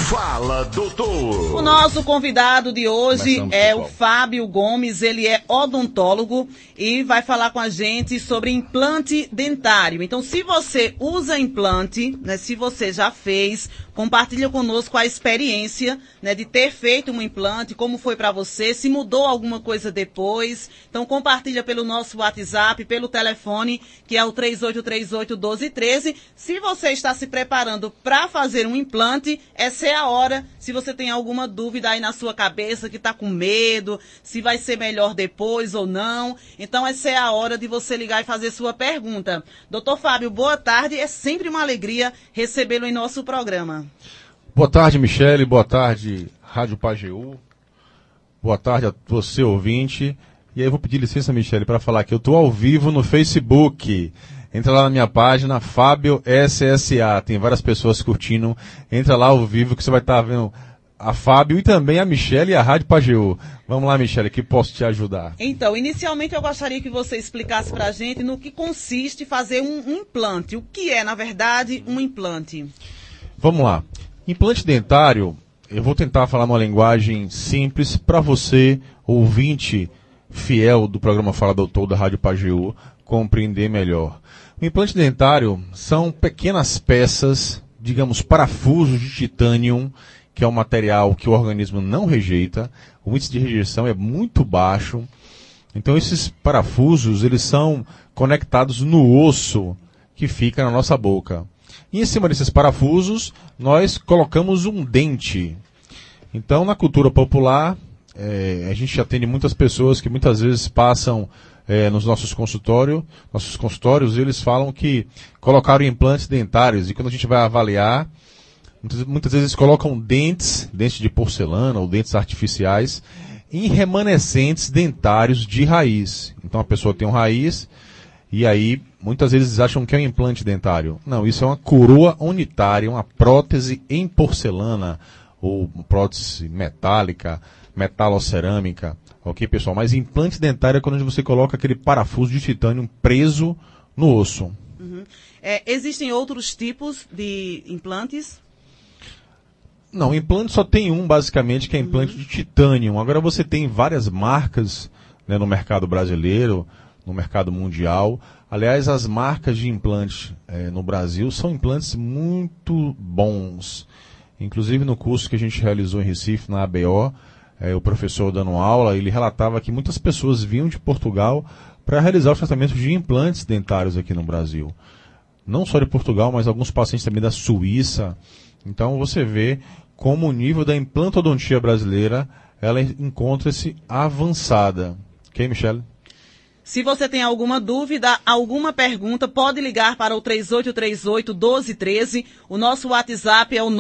Fala, doutor. O nosso convidado de hoje é o Fábio Gomes, ele é odontólogo e vai falar com a gente sobre implante dentário. Então, se você usa implante, né, se você já fez, compartilha conosco a experiência, né, de ter feito um implante, como foi para você, se mudou alguma coisa depois. Então, compartilha pelo nosso WhatsApp, pelo telefone, que é o 3838-1213. Se você está se preparando para fazer um implante, essa é a hora. Se você tem alguma dúvida aí na sua cabeça, que está com medo, se vai ser melhor depois ou não, então essa é a hora de você ligar e fazer sua pergunta. Doutor Fábio, boa tarde. É sempre uma alegria recebê-lo em nosso programa. Boa tarde, Michele. Boa tarde, Rádio Pajeú. Boa tarde a você, ouvinte. E aí eu vou pedir licença, Michele, para falar que eu estou ao vivo no Facebook. Entra lá na minha página, Fábio SSA. Tem várias pessoas curtindo. Entra lá ao vivo que você vai estar vendo a Fábio e também a Michele e a Rádio Pajeú. Vamos lá, Michele, que posso te ajudar? Então, inicialmente eu gostaria que você explicasse para a gente no que consiste fazer um implante. O que é, na verdade, um implante? Vamos lá. Implante dentário, eu vou tentar falar uma linguagem simples para você, ouvinte fiel do programa Fala Doutor da Rádio Pajeú, compreender melhor. O implante dentário são pequenas peças, digamos, parafusos de titânio, que é um material que o organismo não rejeita. O índice de rejeição é muito baixo. Então esses parafusos, eles são conectados no osso que fica na nossa boca. E em cima desses parafusos, nós colocamos um dente. Então, na cultura popular, a gente atende muitas pessoas que muitas vezes passam nos nossos consultórios, eles falam que colocaram implantes dentários. E quando a gente vai avaliar, muitas vezes colocam dentes de porcelana ou dentes artificiais, em remanescentes dentários de raiz. Então, a pessoa tem um raiz, e aí muitas vezes acham que é um implante dentário. Não, isso é uma coroa unitária, uma prótese em porcelana, ou prótese metálica, metalocerâmica. Ok, pessoal? Mas implante dentário é quando você coloca aquele parafuso de titânio preso no osso. Uhum. Existem outros tipos de implantes? Não, implante só tem um, basicamente, que é implante de titânio. Agora você tem várias marcas, né, no mercado brasileiro, no mercado mundial. Aliás, as marcas de implante no Brasil são implantes muito bons. Inclusive no curso que a gente realizou em Recife, na ABO, o professor dando aula, ele relatava que muitas pessoas vinham de Portugal para realizar os tratamentos de implantes dentários aqui no Brasil. Não só de Portugal, mas alguns pacientes também da Suíça. Então você vê como o nível da implantodontia brasileira, ela encontra-se avançada. Ok, Michele? Se você tem alguma dúvida, alguma pergunta, pode ligar para o 3838-1213. O nosso WhatsApp é o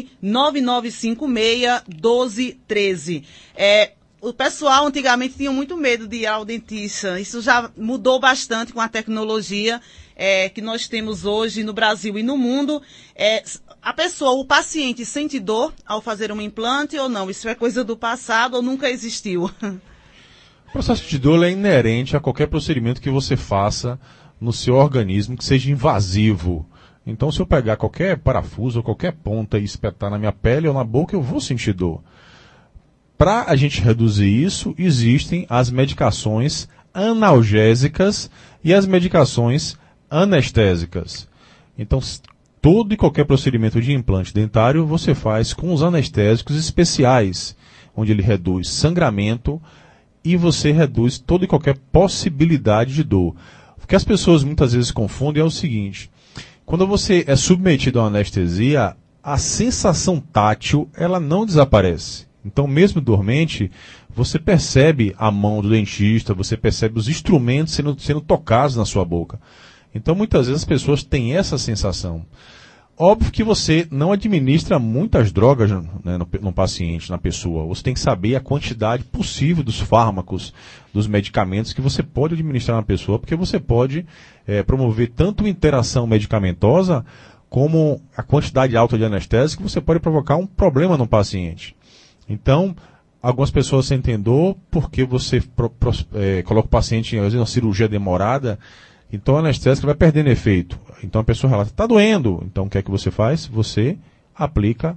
99956-1213. O pessoal antigamente tinha muito medo de ir ao dentista. Isso já mudou bastante com a tecnologia que nós temos hoje no Brasil e no mundo. O paciente sente dor ao fazer um implante ou não? Isso é coisa do passado ou nunca existiu? O processo de dor é inerente a qualquer procedimento que você faça no seu organismo que seja invasivo. Então, se eu pegar qualquer parafuso ou qualquer ponta e espetar na minha pele ou na boca, eu vou sentir dor. Para a gente reduzir isso, existem as medicações analgésicas e as medicações anestésicas. Então, todo e qualquer procedimento de implante dentário você faz com os anestésicos especiais, onde ele reduz sangramento e você reduz toda e qualquer possibilidade de dor. O que as pessoas muitas vezes confundem é o seguinte: quando você é submetido a uma anestesia, a sensação tátil ela não desaparece. Então, mesmo dormente, você percebe a mão do dentista, você percebe os instrumentos sendo tocados na sua boca. Então, muitas vezes as pessoas têm essa sensação. Óbvio que você não administra muitas drogas, né, no paciente, na pessoa. Você tem que saber a quantidade possível dos fármacos, dos medicamentos que você pode administrar na pessoa, porque você pode promover tanto interação medicamentosa como a quantidade alta de anestésico, que você pode provocar um problema no paciente. Então, algumas pessoas sentem dor porque você coloca o paciente em uma cirurgia demorada. Então, a anestésica vai perdendo efeito. Então, a pessoa relata, está doendo. Então, o que é que você faz? Você aplica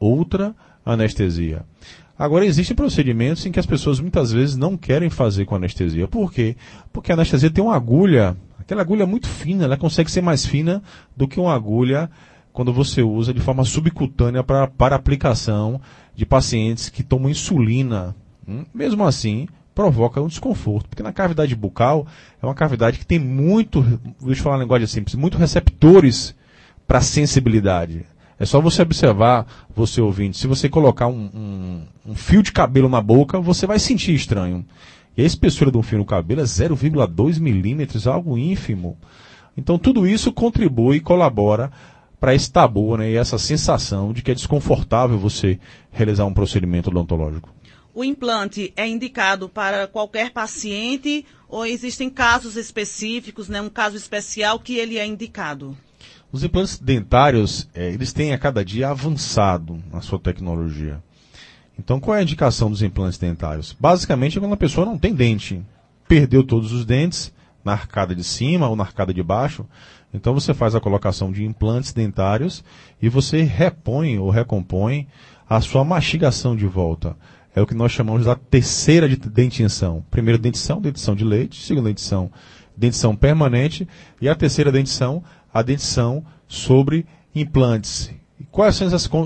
outra anestesia. Agora, existem procedimentos em que as pessoas muitas vezes não querem fazer com anestesia. Por quê? Porque a anestesia tem uma agulha, aquela agulha muito fina, ela consegue ser mais fina do que uma agulha quando você usa de forma subcutânea para aplicação de pacientes que tomam insulina. Mesmo assim, provoca um desconforto, porque na cavidade bucal é uma cavidade que tem muito, deixa eu falar uma linguagem simples, muito receptores para sensibilidade. É só você observar, você ouvinte, se você colocar um fio de cabelo na boca, você vai sentir estranho. E a espessura de um fio no cabelo é 0,2 milímetros, algo ínfimo. Então tudo isso contribui e colabora para esse tabu, né, e essa sensação de que é desconfortável você realizar um procedimento odontológico. O implante é indicado para qualquer paciente ou existem casos específicos, né, um caso especial que ele é indicado? Os implantes dentários, eles têm a cada dia avançado na sua tecnologia. Então, qual é a indicação dos implantes dentários? Basicamente, é quando a pessoa não tem dente, perdeu todos os dentes na arcada de cima ou na arcada de baixo. Então, você faz a colocação de implantes dentários e você repõe ou recompõe a sua mastigação de volta. É o que nós chamamos da terceira dentição. Primeira dentição, dentição de leite. Segunda dentição, dentição permanente. E a terceira dentição, a dentição sobre implantes. E quais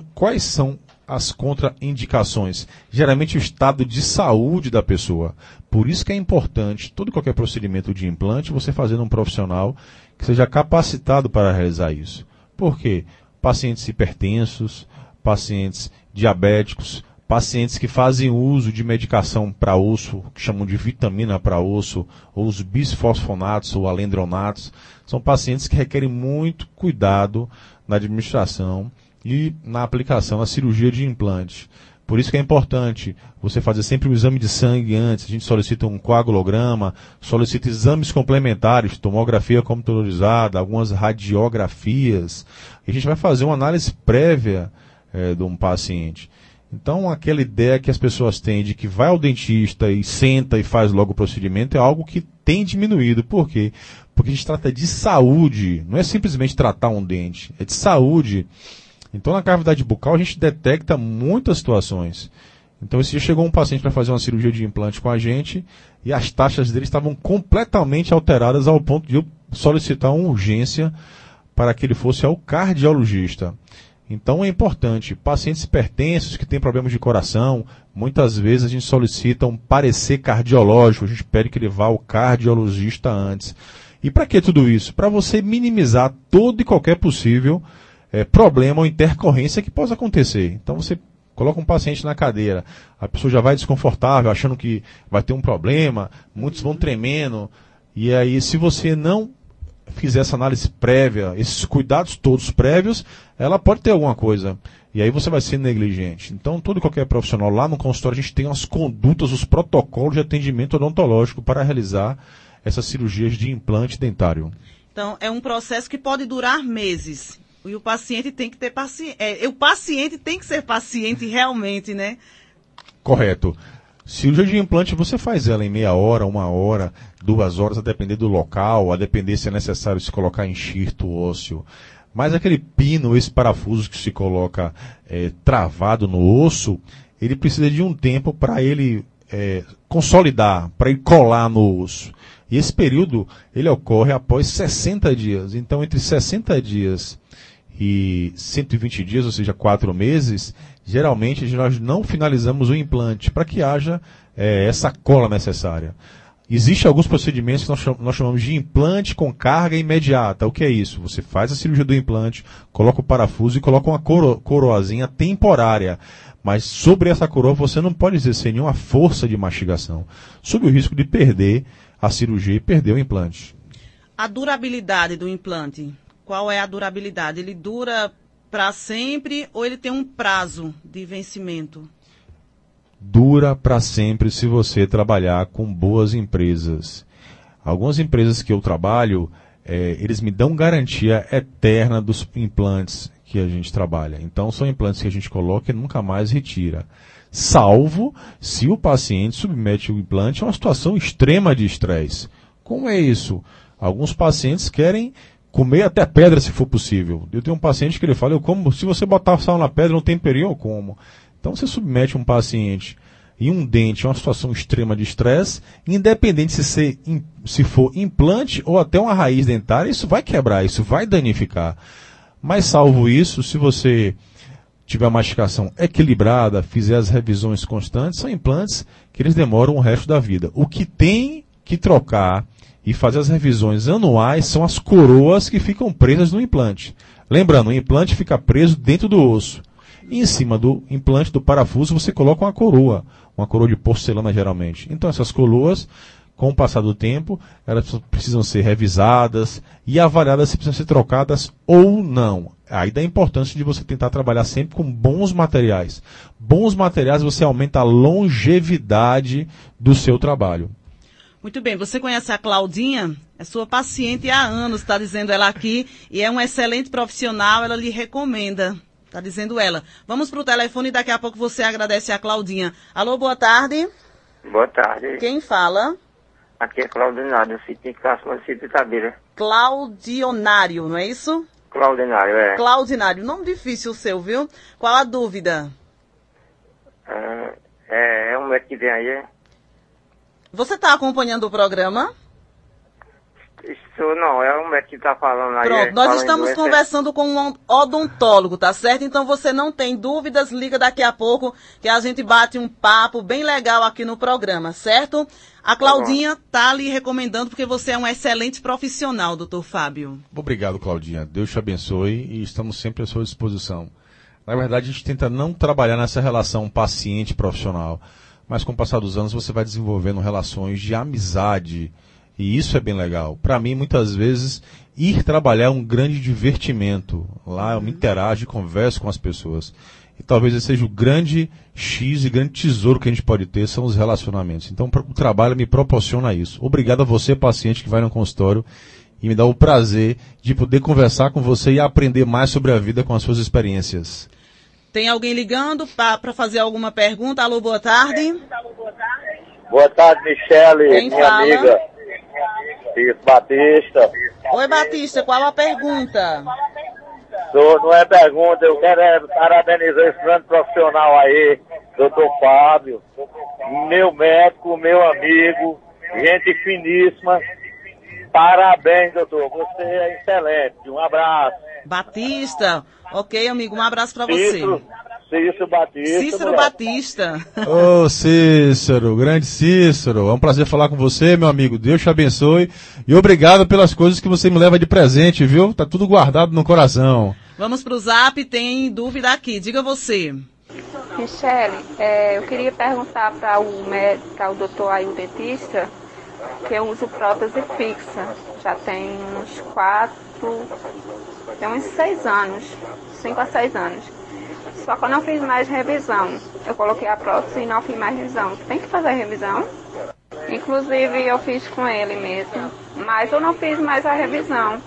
são as contraindicações? Geralmente o estado de saúde da pessoa. Por isso que é importante, todo e qualquer procedimento de implante, você fazer num profissional que seja capacitado para realizar isso. Por quê? Pacientes hipertensos, pacientes diabéticos, pacientes que fazem uso de medicação para osso, que chamam de vitamina para osso, ou os bisfosfonatos ou alendronatos, são pacientes que requerem muito cuidado na administração e na aplicação, na cirurgia de implante. Por isso que é importante você fazer sempre um exame de sangue antes. A gente solicita um coagulograma, solicita exames complementares, tomografia computadorizada, algumas radiografias. E a gente vai fazer uma análise prévia de um paciente. Então, aquela ideia que as pessoas têm de que vai ao dentista e senta e faz logo o procedimento é algo que tem diminuído. Por quê? Porque a gente trata de saúde, não é simplesmente tratar um dente, é de saúde. Então, na cavidade bucal, a gente detecta muitas situações. Então, esse dia chegou um paciente para fazer uma cirurgia de implante com a gente e as taxas dele estavam completamente alteradas ao ponto de eu solicitar uma urgência para que ele fosse ao cardiologista. Então é importante, pacientes hipertensos que têm problemas de coração, muitas vezes a gente solicita um parecer cardiológico, a gente pede que ele vá ao cardiologista antes. E para que tudo isso? Para você minimizar todo e qualquer possível problema ou intercorrência que possa acontecer. Então você coloca um paciente na cadeira, a pessoa já vai desconfortável, achando que vai ter um problema, muitos vão tremendo, e aí se você não fizer essa análise prévia, esses cuidados todos prévios, ela pode ter alguma coisa. E aí você vai ser negligente. Então, todo e qualquer profissional lá no consultório, a gente tem as condutas, os protocolos de atendimento odontológico para realizar essas cirurgias de implante dentário. Então, é um processo que pode durar meses. E o paciente tem que ter paciência. O paciente tem que ser paciente realmente, né? Correto. Cirurgia de implante, você faz ela em meia hora, 1 hora, 2 horas, a depender do local, a depender se é necessário se colocar enxerto ósseo. Mas aquele pino, esse parafuso que se coloca travado no osso, ele precisa de um tempo para ele consolidar, para ele colar no osso. E esse período, ele ocorre após 60 dias. Então, entre 60 dias e 120 dias, ou seja, 4 meses, geralmente nós não finalizamos o implante para que haja essa cola necessária. Existem alguns procedimentos que nós chamamos de implante com carga imediata. O que é isso? Você faz a cirurgia do implante, coloca o parafuso e coloca uma coroazinha temporária. Mas sobre essa coroa você não pode exercer nenhuma força de mastigação, sob o risco de perder a cirurgia e perder o implante. A durabilidade do implante, qual é a durabilidade? Ele dura para sempre ou ele tem um prazo de vencimento? Dura para sempre se você trabalhar com boas empresas. Algumas empresas que eu trabalho, eles me dão garantia eterna dos implantes que a gente trabalha. Então, são implantes que a gente coloca e nunca mais retira. Salvo se o paciente submete o implante a uma situação extrema de estresse. Como é isso? Alguns pacientes querem comer até pedra se for possível. Eu tenho um paciente que ele fala, eu como, se você botar sal na pedra, não temperinho, eu como. Então você submete um paciente e um dente a uma situação extrema de estresse, independente se for implante ou até uma raiz dentária, isso vai quebrar, isso vai danificar. Mas salvo isso, se você tiver uma mastigação equilibrada, fizer as revisões constantes, são implantes que eles demoram o resto da vida. O que tem que trocar e fazer as revisões anuais são as coroas que ficam presas no implante. Lembrando, o implante fica preso dentro do osso. E em cima do implante, do parafuso, você coloca uma coroa de porcelana geralmente. Então essas coroas, com o passar do tempo, elas precisam ser revisadas e avaliadas se precisam ser trocadas ou não. Aí dá a importância de você tentar trabalhar sempre com bons materiais. Bons materiais, você aumenta a longevidade do seu trabalho. Muito bem, você conhece a Claudinha? É sua paciente há anos, está dizendo ela aqui, e é um excelente profissional, ela lhe recomenda. Está dizendo ela. Vamos para o telefone e daqui a pouco você agradece a Claudinha. Alô, boa tarde. Boa tarde. Quem fala? Aqui é Claudionário, do sítio de Itabira. Claudionário, não é isso? Claudionário, é. Claudionário, nome difícil o seu, viu? Qual a dúvida? É um médico que vem aí, é? Você está acompanhando o programa? Isso não, é um médico que está falando aí. Pronto, nós estamos conversando com um odontólogo, tá certo? Então você não tem dúvidas, liga daqui a pouco que a gente bate um papo bem legal aqui no programa, certo? A Claudinha tá lhe recomendando porque você é um excelente profissional, doutor Fábio. Obrigado, Claudinha. Deus te abençoe e estamos sempre à sua disposição. Na verdade, a gente tenta não trabalhar nessa relação paciente-profissional, mas com o passar dos anos você vai desenvolvendo relações de amizade. E isso é bem legal. Para mim, muitas vezes, ir trabalhar é um grande divertimento. Lá eu me interajo e converso com as pessoas. E talvez esse seja o grande X e grande tesouro que a gente pode ter, são os relacionamentos. Então, o trabalho me proporciona isso. Obrigado a você, paciente, que vai no consultório e me dá o prazer de poder conversar com você e aprender mais sobre a vida com as suas experiências. Tem alguém ligando para fazer alguma pergunta? Alô, boa tarde. Boa tarde, Michele, Quem minha fala? amiga. Isso, Batista. Oi, Batista, qual a pergunta? Não é pergunta, eu quero parabenizar esse grande profissional aí, doutor Fábio, meu médico, meu amigo, gente finíssima. Parabéns, doutor, você é excelente. Um abraço. Batista, ok, amigo, um abraço para você. Cícero Batista. Cícero Batista. Ô, Cícero, grande Cícero, é um prazer falar com você, meu amigo. Deus te abençoe e obrigado pelas coisas que você me leva de presente, viu? Tá tudo guardado no coração. Vamos pro Zap, tem dúvida aqui, diga você. Michele, eu queria perguntar para o doutor aí, o dentista, que eu uso prótese fixa. Já tem uns 6 anos, 5 a 6 anos. Só que eu não fiz mais revisão. Eu coloquei a prótese e não fiz mais revisão. Tem que fazer revisão? Inclusive eu fiz com ele mesmo, mas eu não fiz mais a revisão.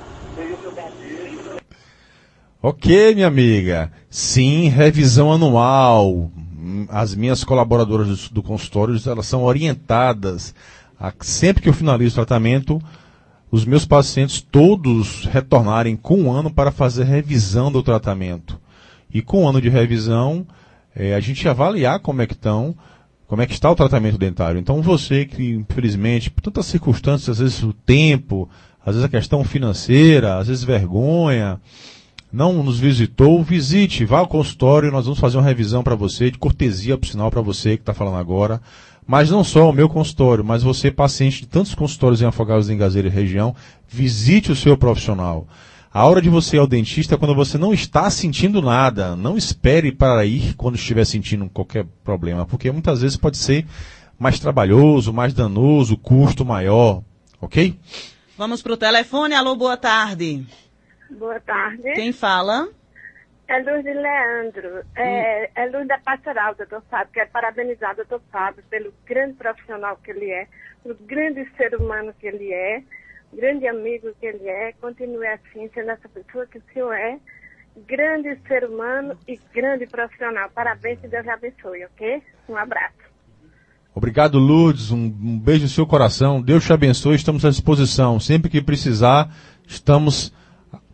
Ok, minha amiga. Sim, revisão anual. As minhas colaboradoras do consultório, elas são orientadas. Sempre que eu finalizo o tratamento, os meus pacientes todos retornarem com um ano para fazer revisão do tratamento. E com um ano de revisão, a gente avaliar como é que está o tratamento dentário. Então você que, infelizmente, por tantas circunstâncias, às vezes o tempo, às vezes a questão financeira, às vezes vergonha, não nos visitou, visite, vá ao consultório, nós vamos fazer uma revisão para você, de cortesia, por sinal, para você que está falando agora. Mas não só o meu consultório, mas você, paciente de tantos consultórios em Afogados da Engazeira e região, visite o seu profissional. A hora de você ir ao dentista é quando você não está sentindo nada. Não espere para ir quando estiver sentindo qualquer problema, porque muitas vezes pode ser mais trabalhoso, mais danoso, custo maior, ok? Vamos para o telefone. Alô, boa tarde. Boa tarde. Quem fala? É Luz de Leandro. É Luz da Pastoral, doutor Fábio. Quero parabenizar o doutor Fábio pelo grande profissional que ele é, pelo grande ser humano que ele é, grande amigo que ele é. Continue assim, sendo essa pessoa que o senhor é. Grande ser humano e grande profissional. Parabéns e Deus abençoe, ok? Um abraço. Obrigado, Lourdes. Um beijo no seu coração. Deus te abençoe. Estamos à disposição. Sempre que precisar, estamos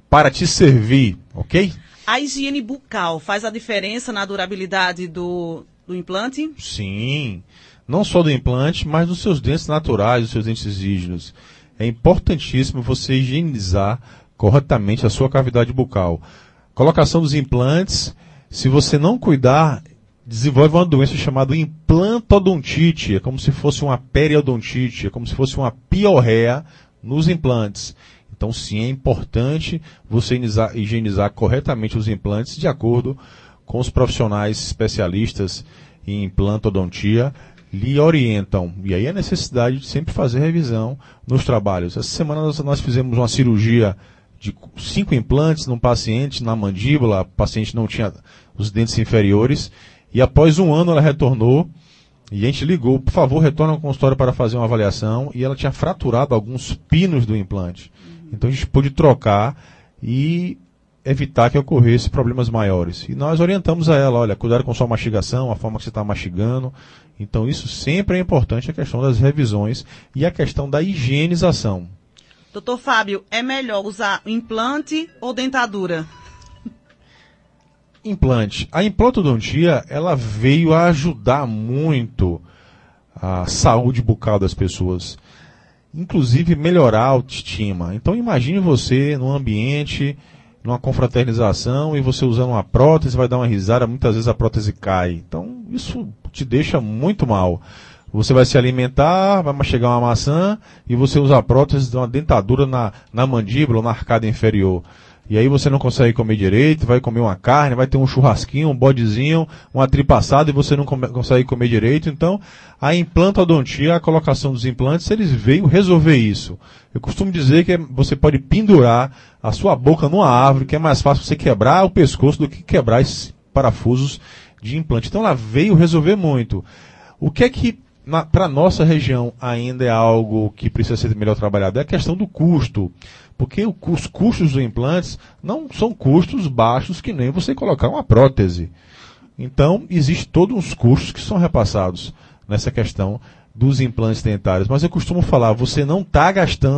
para te servir, ok? A higiene bucal faz a diferença na durabilidade do implante? Sim, não só do implante, mas dos seus dentes naturais, dos seus dentes rígidos. É importantíssimo você higienizar corretamente a sua cavidade bucal. Colocação dos implantes, se você não cuidar, desenvolve uma doença chamada implantodontite. É como se fosse uma periodontite, é como se fosse uma piorreia nos implantes. Então, sim, é importante você higienizar corretamente os implantes de acordo com os profissionais especialistas em implantodontia lhe orientam. E aí a necessidade de sempre fazer revisão nos trabalhos. Essa semana nós fizemos uma cirurgia de 5 implantes num paciente na mandíbula. O paciente não tinha os dentes inferiores. E após um ano ela retornou. E a gente ligou, por favor, retorna ao consultório para fazer uma avaliação. E ela tinha fraturado alguns pinos do implante. Então a gente pôde trocar e evitar que ocorresse problemas maiores. E nós orientamos a ela, olha, cuidado com sua mastigação, a forma que você está mastigando. Então isso sempre é importante, a questão das revisões e a questão da higienização. Doutor Fábio, é melhor usar implante ou dentadura? Implante. A implantodontia, ela veio a ajudar muito a saúde bucal das pessoas. Inclusive melhorar a autoestima. Então imagine você num ambiente, numa confraternização, e você usando uma prótese, vai dar uma risada, muitas vezes a prótese cai. Então isso te deixa muito mal. Você vai se alimentar, vai mastigar uma maçã, e você usa a prótese de uma dentadura na mandíbula ou na arcada inferior. E aí você não consegue comer direito, vai comer uma carne, vai ter um churrasquinho, um bodezinho, uma tripa assada e você não consegue comer direito. Então, a implantodontia, a colocação dos implantes, eles veio resolver isso. Eu costumo dizer que você pode pendurar a sua boca numa árvore, que é mais fácil você quebrar o pescoço do que quebrar esses parafusos de implante. Então, ela veio resolver muito. O que é que para a nossa região ainda é algo que precisa ser melhor trabalhado? É a questão do custo. Porque os custos dos implantes não são custos baixos que nem você colocar uma prótese. Então, existem todos uns custos que são repassados nessa questão dos implantes dentários. Mas eu costumo falar, você não está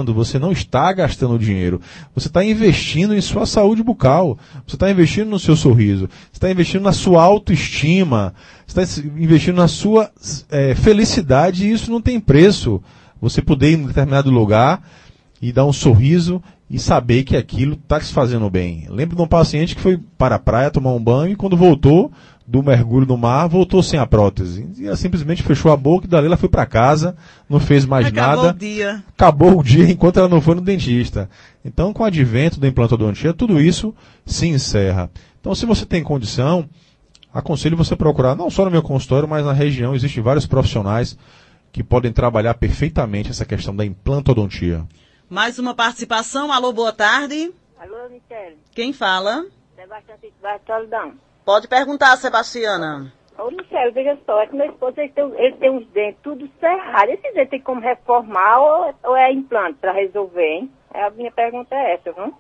gastando dinheiro. Você está investindo em sua saúde bucal. Você está investindo no seu sorriso. Você está investindo na sua autoestima. Você está investindo na sua felicidade, e isso não tem preço. Você poder ir em um determinado lugar e dar um sorriso e saber que aquilo está te fazendo bem. Lembro de um paciente que foi para a praia tomar um banho e quando voltou do mergulho no mar, voltou sem a prótese. E ela simplesmente fechou a boca e dali ela foi para casa, não fez mais nada. Acabou o dia enquanto ela não foi no dentista. Então, com o advento da implantodontia, tudo isso se encerra. Então, se você tem condição, aconselho você procurar, não só no meu consultório, mas na região, existem vários profissionais que podem trabalhar perfeitamente essa questão da implantodontia. Mais uma participação. Alô, boa tarde. Alô, Michele. Quem fala? Sebastião Bartolidão. Pode perguntar, Sebastiana. Ô, Michele, veja só, é que meu esposo ele tem uns dentes tudo cerrado. Esse dente tem como reformar ou é implante para resolver, hein? A minha pergunta é essa, viu?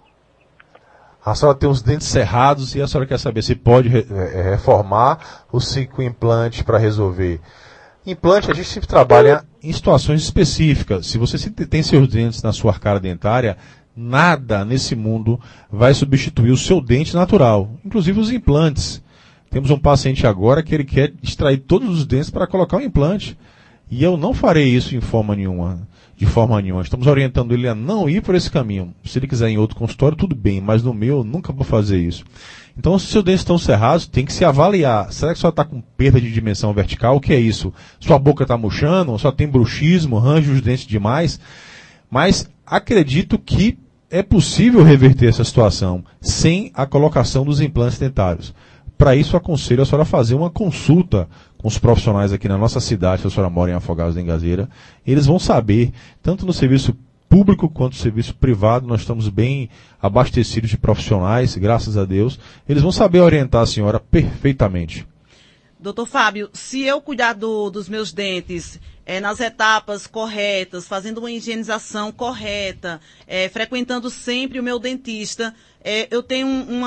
A senhora tem os dentes cerrados e a senhora quer saber se pode reformar ou se com implante para resolver. Implante a gente sempre trabalha em situações específicas. Se você tem seus dentes na sua arcada dentária, nada nesse mundo vai substituir o seu dente natural, inclusive os implantes. Temos um paciente agora que ele quer extrair todos os dentes para colocar um implante. E eu não farei isso de forma nenhuma. Estamos orientando ele a não ir por esse caminho. Se ele quiser ir em outro consultório, tudo bem, mas no meu eu nunca vou fazer isso. Então, se seus dentes estão cerrados, tem que se avaliar. Será que a senhora está com perda de dimensão vertical? O que é isso? Sua boca está murchando? Só tem bruxismo, range os dentes demais? Mas acredito que é possível reverter essa situação sem a colocação dos implantes dentários. Para isso, aconselho a senhora a fazer uma consulta com os profissionais aqui na nossa cidade, se a senhora mora em Afogados da Engazeira. Eles vão saber, tanto no serviço público quanto no serviço privado, nós estamos bem abastecidos de profissionais, graças a Deus. Eles vão saber orientar a senhora perfeitamente. Doutor Fábio, se eu cuidar dos meus dentes nas etapas corretas, fazendo uma higienização correta, frequentando sempre o meu dentista, eu tenho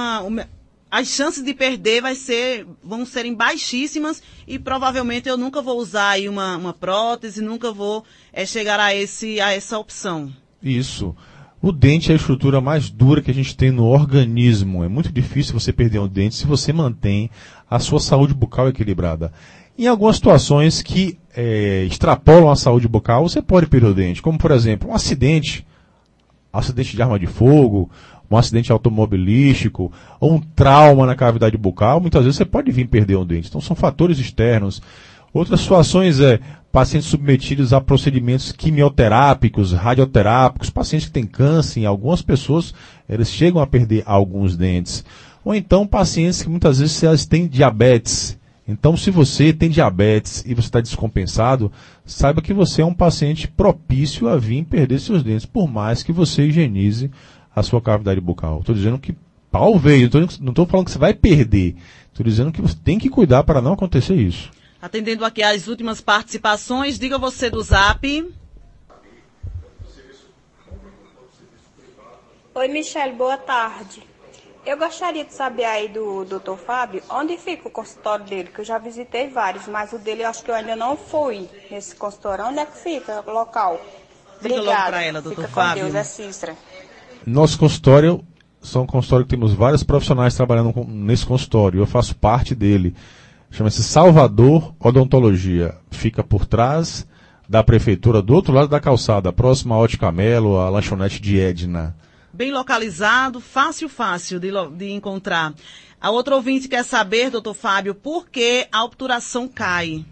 as chances de perder vão serem baixíssimas e provavelmente eu nunca vou usar aí uma prótese, nunca vou chegar a essa opção. Isso. O dente é a estrutura mais dura que a gente tem no organismo. É muito difícil você perder um dente se você mantém a sua saúde bucal equilibrada. Em algumas situações que extrapolam a saúde bucal, você pode perder o dente. Como, por exemplo, um acidente de arma de fogo, um acidente automobilístico, ou um trauma na cavidade bucal. Muitas vezes você pode vir perder um dente. Então são fatores externos. Outras situações pacientes submetidos a procedimentos quimioterápicos, radioterápicos, pacientes que têm câncer, em algumas pessoas eles chegam a perder alguns dentes. Ou então pacientes que muitas vezes elas têm diabetes. Então, se você tem diabetes e você está descompensado, saiba que você é um paciente propício a vir perder seus dentes, por mais que você higienize a sua cavidade bucal. Estou dizendo que talvez, não estou falando que você vai perder, estou dizendo que você tem que cuidar para não acontecer isso. Atendendo aqui as últimas participações, diga você do Zap. Oi, Michele, boa tarde. Eu gostaria de saber aí do Dr. Fábio, onde fica o consultório dele, que eu já visitei vários, mas o dele eu acho que eu ainda não fui nesse consultório. Onde é que fica o local? Diga logo para ela, Dr. Fábio. Com Deus, é Cícera. Nosso consultório são um consultório que temos vários profissionais trabalhando nesse consultório. Eu faço parte dele. Chama-se Salvador Odontologia. Fica por trás da prefeitura, do outro lado da calçada, próxima à Ótica Melo, a lanchonete de Edna. Bem localizado, fácil de encontrar. A outra ouvinte quer saber, doutor Fábio, por que a obturação cai?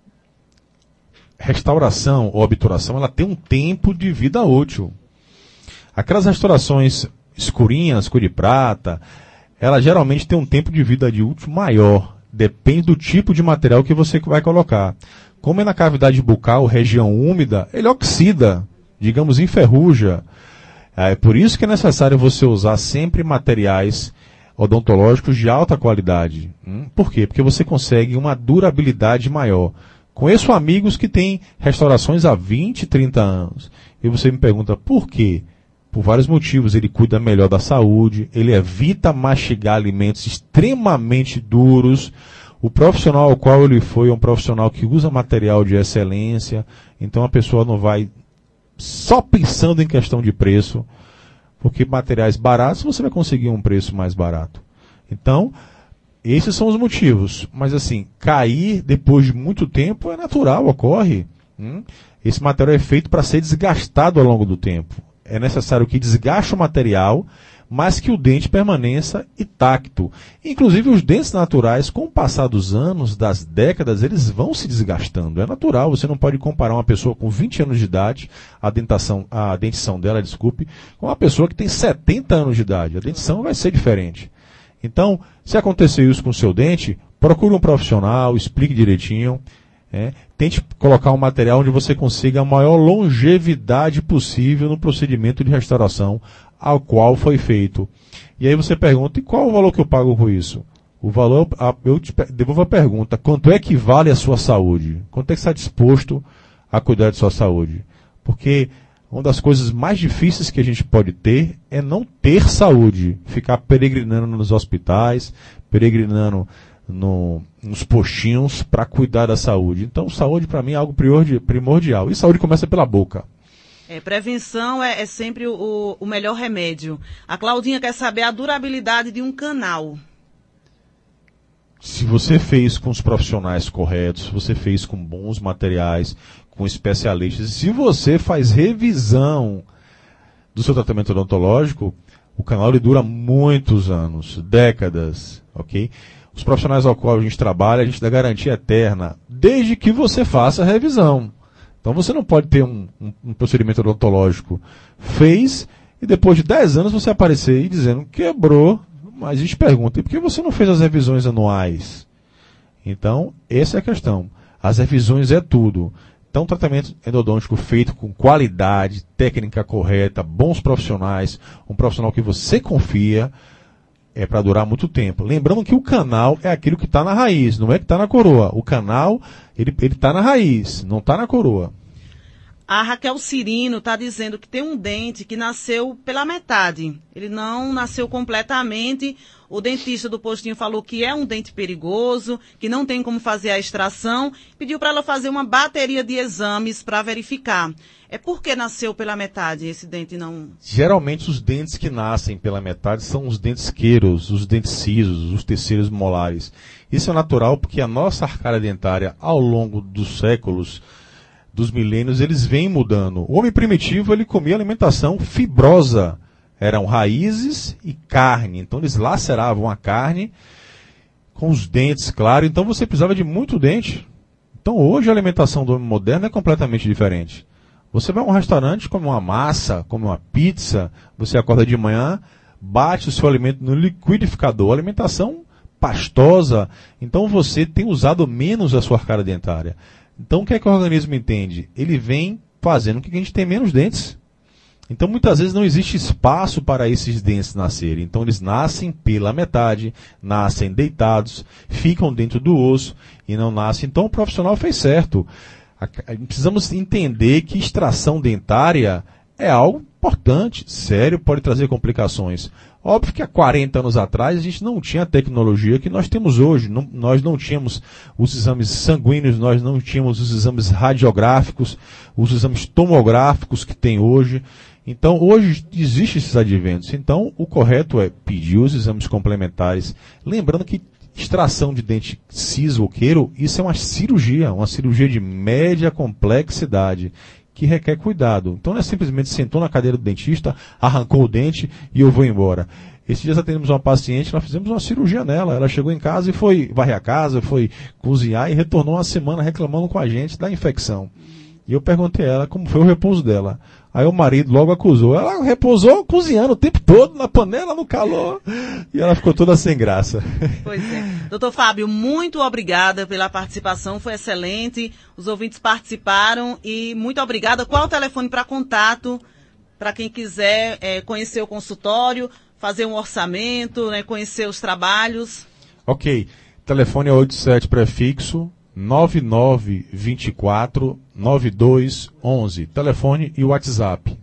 Restauração ou obturação, ela tem um tempo de vida útil. Aquelas restaurações escurinhas, cor de prata, ela geralmente tem um tempo de vida útil maior. Depende do tipo de material que você vai colocar. Como é na cavidade bucal, região úmida, ele oxida, digamos, enferruja. É por isso que é necessário você usar sempre materiais odontológicos de alta qualidade. Por quê? Porque você consegue uma durabilidade maior. Conheço amigos que têm restaurações há 20, 30 anos. E você me pergunta por quê? Por vários motivos. Ele cuida melhor da saúde, ele evita mastigar alimentos extremamente duros. O profissional ao qual ele foi é um profissional que usa material de excelência. Então a pessoa não vai só pensando em questão de preço, porque materiais baratos você vai conseguir um preço mais barato. Então, esses são os motivos. Mas assim, cair depois de muito tempo é natural, ocorre. Esse material é feito para ser desgastado ao longo do tempo. É necessário que desgaste o material, mas que o dente permaneça intacto. Inclusive os dentes naturais, com o passar dos anos, das décadas, eles vão se desgastando. É natural, você não pode comparar uma pessoa com 20 anos de idade, a dentição dela, com uma pessoa que tem 70 anos de idade. A dentição vai ser diferente. Então, se acontecer isso com o seu dente, procure um profissional, explique direitinho. Tente colocar um material onde você consiga a maior longevidade possível no procedimento de restauração ao qual foi feito. E aí você pergunta, e qual o valor que eu pago por isso? O valor, eu te devolvo a pergunta, quanto é que vale a sua saúde? Quanto é que você está disposto a cuidar de sua saúde? Porque uma das coisas mais difíceis que a gente pode ter é não ter saúde, ficar peregrinando nos hospitais, peregrinando nos postinhos para cuidar da saúde. Então, saúde para mim é algo primordial. E saúde começa pela boca. Prevenção é sempre o melhor remédio. A Claudinha quer saber a durabilidade de um canal. Se você fez com os profissionais corretos, você fez com bons materiais, com especialistas, se você faz revisão do seu tratamento odontológico, o canal ele dura muitos anos, décadas, ok? Os profissionais ao qual a gente trabalha, a gente dá garantia eterna, desde que você faça a revisão. Então você não pode ter um procedimento odontológico, fez, e depois de 10 anos você aparecer e dizendo quebrou, mas a gente pergunta, e por que você não fez as revisões anuais? Então, essa é a questão. As revisões é tudo. Então, tratamento endodôntico feito com qualidade, técnica correta, bons profissionais, um profissional que você confia, é para durar muito tempo. Lembrando que o canal é aquilo que está na raiz, não é que está na coroa. O canal, ele está na raiz, não está na coroa. A Raquel Cirino está dizendo que tem um dente que nasceu pela metade. Ele não nasceu completamente. O dentista do postinho falou que é um dente perigoso, que não tem como fazer a extração. Pediu para ela fazer uma bateria de exames para verificar. É porque nasceu pela metade esse dente não... Geralmente os dentes que nascem pela metade são os dentes queiros, os dentes cisos, os terceiros molares. Isso é natural porque a nossa arcária dentária, ao longo dos séculos, dos milênios, eles vêm mudando. O homem primitivo, ele comia alimentação fibrosa. Eram raízes e carne. Então eles laceravam a carne com os dentes, claro. Então você precisava de muito dente. Então hoje a alimentação do homem moderno é completamente diferente. Você vai a um restaurante, come uma massa, come uma pizza, você acorda de manhã, bate o seu alimento no liquidificador, alimentação pastosa. Então você tem usado menos a sua arcária dentária. Então o que é que o organismo entende? Ele vem fazendo com que a gente tenha menos dentes. Então muitas vezes não existe espaço para esses dentes nascerem. Então eles nascem pela metade, nascem deitados, ficam dentro do osso e não nascem. Então o profissional fez certo. Precisamos entender que extração dentária é algo importante, sério, pode trazer complicações. Óbvio que há 40 anos atrás a gente não tinha a tecnologia que nós temos hoje. Nós não tínhamos os exames sanguíneos, nós não tínhamos os exames radiográficos, os exames tomográficos que tem hoje. Então, hoje existem esses adventos. Então, o correto é pedir os exames complementares. Lembrando que extração de dente ciso ou queiro, isso é uma cirurgia de média complexidade, que requer cuidado. Então não é simplesmente sentou na cadeira do dentista, arrancou o dente e eu vou embora. Esses dias atendemos uma paciente, nós fizemos uma cirurgia nela. Ela chegou em casa e foi varrer a casa, foi cozinhar e retornou uma semana reclamando com a gente da infecção. E eu perguntei a ela como foi o repouso dela. Aí o marido logo acusou. Ela repousou cozinhando o tempo todo, na panela, no calor. E ela ficou toda sem graça. Pois é. Doutor Fábio, muito obrigada pela participação, foi excelente. Os ouvintes participaram e muito obrigada. Qual o telefone para contato para quem quiser conhecer o consultório, fazer um orçamento, né, conhecer os trabalhos? Ok. Telefone é 87 prefixo 9924-9211. Telefone e WhatsApp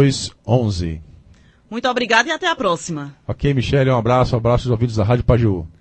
9924-9211. Muito obrigada e até a próxima. Ok, Michele, um abraço aos ouvintes da Rádio Pajeú.